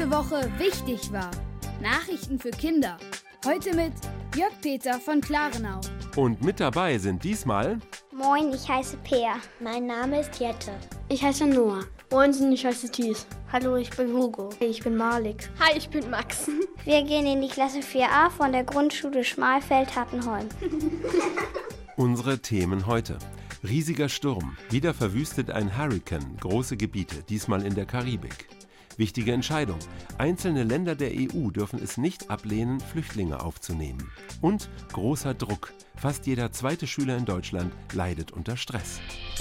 diese Woche wichtig war. Nachrichten für Kinder. Heute mit Jörg Peter von Klarenau. Und mit dabei sind diesmal... Moin, ich heiße Peer. Mein Name ist Jette. Ich heiße Noah. Moin, ich heiße Thies. Hallo, ich bin Hugo. Ich bin Malik. Hi, ich bin Max. Wir gehen in die Klasse 4a von der Grundschule Schmalfeld-Hattenholm. Unsere Themen heute. Riesiger Sturm. Wieder verwüstet ein Hurrikan große Gebiete, diesmal in der Karibik. Wichtige Entscheidung. Einzelne Länder der EU dürfen es nicht ablehnen, Flüchtlinge aufzunehmen. Und großer Druck. Fast jeder zweite Schüler in Deutschland leidet unter Stress.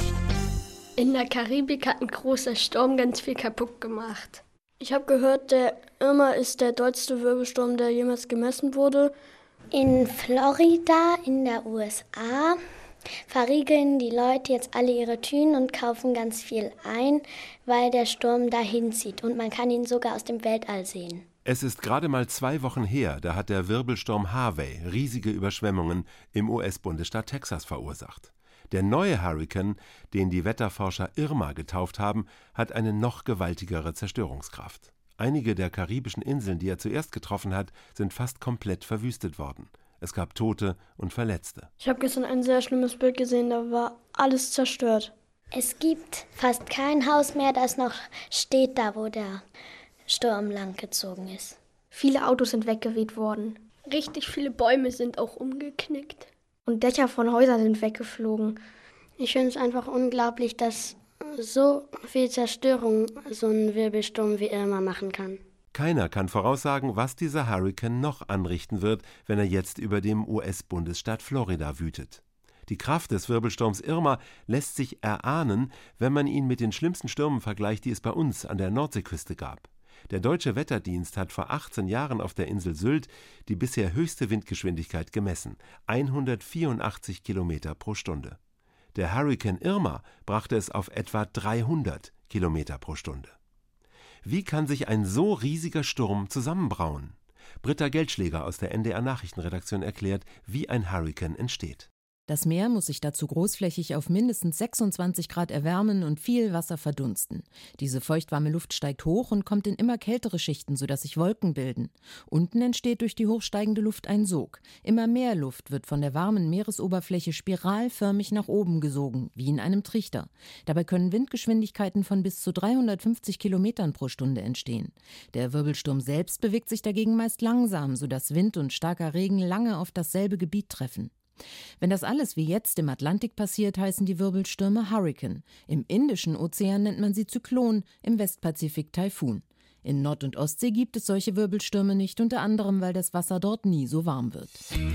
In der Karibik hat ein großer Sturm ganz viel kaputt gemacht. Ich habe gehört, der Irma ist der dollste Wirbelsturm, der jemals gemessen wurde. In Florida in der USA verriegeln die Leute jetzt alle ihre Türen und kaufen ganz viel ein, weil der Sturm dahin zieht und man kann ihn sogar aus dem Weltall sehen. Es ist gerade mal 2 Wochen her, da hat der Wirbelsturm Harvey riesige Überschwemmungen im US-Bundesstaat Texas verursacht. Der neue Hurrikan, den die Wetterforscher Irma getauft haben, hat eine noch gewaltigere Zerstörungskraft. Einige der karibischen Inseln, die er zuerst getroffen hat, sind fast komplett verwüstet worden. Es gab Tote und Verletzte. Ich habe gestern ein sehr schlimmes Bild gesehen, da war alles zerstört. Es gibt fast kein Haus mehr, das noch steht da, wo der Sturm langgezogen ist. Viele Autos sind weggeweht worden. Richtig viele Bäume sind auch umgeknickt. Und Dächer von Häusern sind weggeflogen. Ich finde es einfach unglaublich, dass so viel Zerstörung so ein Wirbelsturm wie Irma machen kann. Keiner kann voraussagen, was dieser Hurrikan noch anrichten wird, wenn er jetzt über dem US-Bundesstaat Florida wütet. Die Kraft des Wirbelsturms Irma lässt sich erahnen, wenn man ihn mit den schlimmsten Stürmen vergleicht, die es bei uns an der Nordseeküste gab. Der Deutsche Wetterdienst hat vor 18 Jahren auf der Insel Sylt die bisher höchste Windgeschwindigkeit gemessen, 184 Kilometer pro Stunde. Der Hurrikan Irma brachte es auf etwa 300 Kilometer pro Stunde. Wie kann sich ein so riesiger Sturm zusammenbrauen? Britta Geldschläger aus der NDR Nachrichtenredaktion erklärt, wie ein Hurrikan entsteht. Das Meer muss sich dazu großflächig auf mindestens 26 Grad erwärmen und viel Wasser verdunsten. Diese feuchtwarme Luft steigt hoch und kommt in immer kältere Schichten, sodass sich Wolken bilden. Unten entsteht durch die hochsteigende Luft ein Sog. Immer mehr Luft wird von der warmen Meeresoberfläche spiralförmig nach oben gesogen, wie in einem Trichter. Dabei können Windgeschwindigkeiten von bis zu 350 Kilometern pro Stunde entstehen. Der Wirbelsturm selbst bewegt sich dagegen meist langsam, sodass Wind und starker Regen lange auf dasselbe Gebiet treffen. Wenn das alles wie jetzt im Atlantik passiert, heißen die Wirbelstürme Hurrikan. Im Indischen Ozean nennt man sie Zyklon, im Westpazifik Taifun. In Nord- und Ostsee gibt es solche Wirbelstürme nicht, unter anderem, weil das Wasser dort nie so warm wird.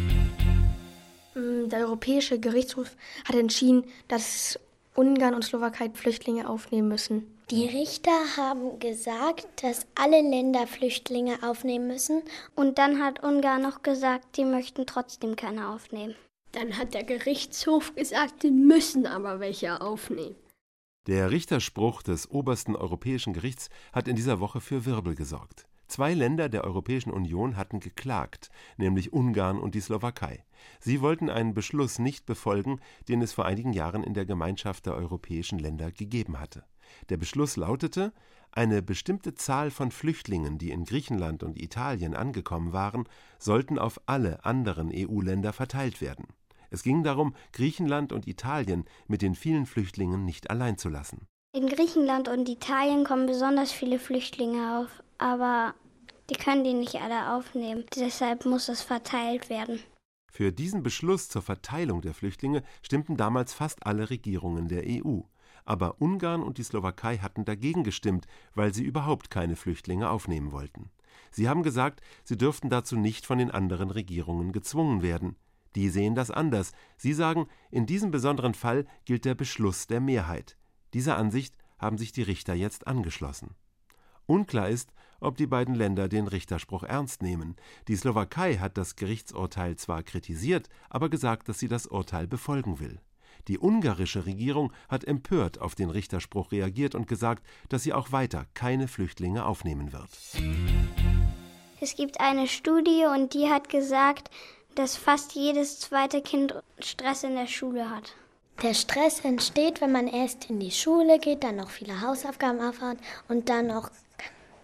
Der Europäische Gerichtshof hat entschieden, dass Ungarn und Slowakei Flüchtlinge aufnehmen müssen. Die Richter haben gesagt, dass alle Länder Flüchtlinge aufnehmen müssen. Und dann hat Ungarn noch gesagt, die möchten trotzdem keine aufnehmen. Dann hat der Gerichtshof gesagt, die müssen aber welche aufnehmen. Der Richterspruch des obersten Europäischen Gerichts hat in dieser Woche für Wirbel gesorgt. 2 Länder der Europäischen Union hatten geklagt, nämlich Ungarn und die Slowakei. Sie wollten einen Beschluss nicht befolgen, den es vor einigen Jahren in der Gemeinschaft der europäischen Länder gegeben hatte. Der Beschluss lautete, eine bestimmte Zahl von Flüchtlingen, die in Griechenland und Italien angekommen waren, sollten auf alle anderen EU-Länder verteilt werden. Es ging darum, Griechenland und Italien mit den vielen Flüchtlingen nicht allein zu lassen. In Griechenland und Italien kommen besonders viele Flüchtlinge auf, aber die können die nicht alle aufnehmen. Deshalb muss es verteilt werden. Für diesen Beschluss zur Verteilung der Flüchtlinge stimmten damals fast alle Regierungen der EU. Aber Ungarn und die Slowakei hatten dagegen gestimmt, weil sie überhaupt keine Flüchtlinge aufnehmen wollten. Sie haben gesagt, sie dürften dazu nicht von den anderen Regierungen gezwungen werden. Die sehen das anders. Sie sagen, in diesem besonderen Fall gilt der Beschluss der Mehrheit. Dieser Ansicht haben sich die Richter jetzt angeschlossen. Unklar ist, ob die beiden Länder den Richterspruch ernst nehmen. Die Slowakei hat das Gerichtsurteil zwar kritisiert, aber gesagt, dass sie das Urteil befolgen will. Die ungarische Regierung hat empört auf den Richterspruch reagiert und gesagt, dass sie auch weiter keine Flüchtlinge aufnehmen wird. Es gibt eine Studie und die hat gesagt, dass fast jedes zweite Kind Stress in der Schule hat. Der Stress entsteht, wenn man erst in die Schule geht, dann noch viele Hausaufgaben aufhat und dann noch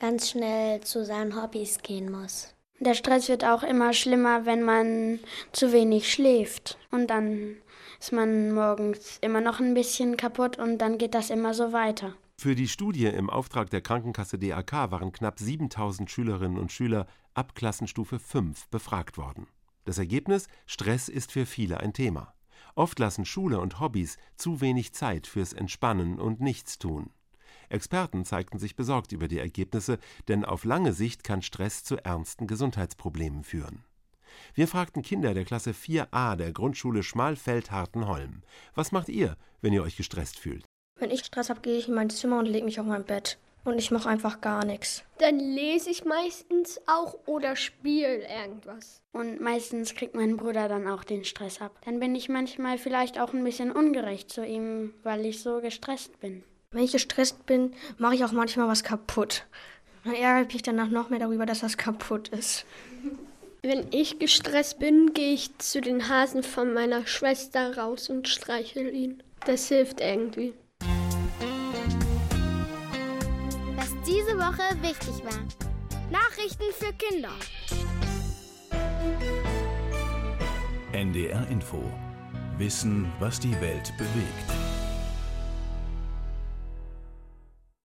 ganz schnell zu seinen Hobbys gehen muss. Der Stress wird auch immer schlimmer, wenn man zu wenig schläft. Und dann ist man morgens immer noch ein bisschen kaputt und dann geht das immer so weiter. Für die Studie im Auftrag der Krankenkasse DAK waren knapp 7.000 Schülerinnen und Schüler ab Klassenstufe 5 befragt worden. Das Ergebnis: Stress ist für viele ein Thema. Oft lassen Schule und Hobbys zu wenig Zeit fürs Entspannen und Nichtstun. Experten zeigten sich besorgt über die Ergebnisse, denn auf lange Sicht kann Stress zu ernsten Gesundheitsproblemen führen. Wir fragten Kinder der Klasse 4a der Grundschule Schmalfeld-Hartenholm. Was macht ihr, wenn ihr euch gestresst fühlt? Wenn ich Stress habe, gehe ich in mein Zimmer und lege mich auf mein Bett. Und ich mache einfach gar nichts. Dann lese ich meistens auch oder spiele irgendwas. Und meistens kriegt mein Bruder dann auch den Stress ab. Dann bin ich manchmal vielleicht auch ein bisschen ungerecht zu ihm, weil ich so gestresst bin. Wenn ich gestresst bin, mache ich auch manchmal was kaputt. Dann ärgere ich mich danach noch mehr darüber, dass das kaputt ist. Wenn ich gestresst bin, gehe ich zu den Hasen von meiner Schwester raus und streichel ihn. Das hilft irgendwie. Was diese Woche wichtig war. Nachrichten für Kinder. NDR Info. Wissen, was die Welt bewegt.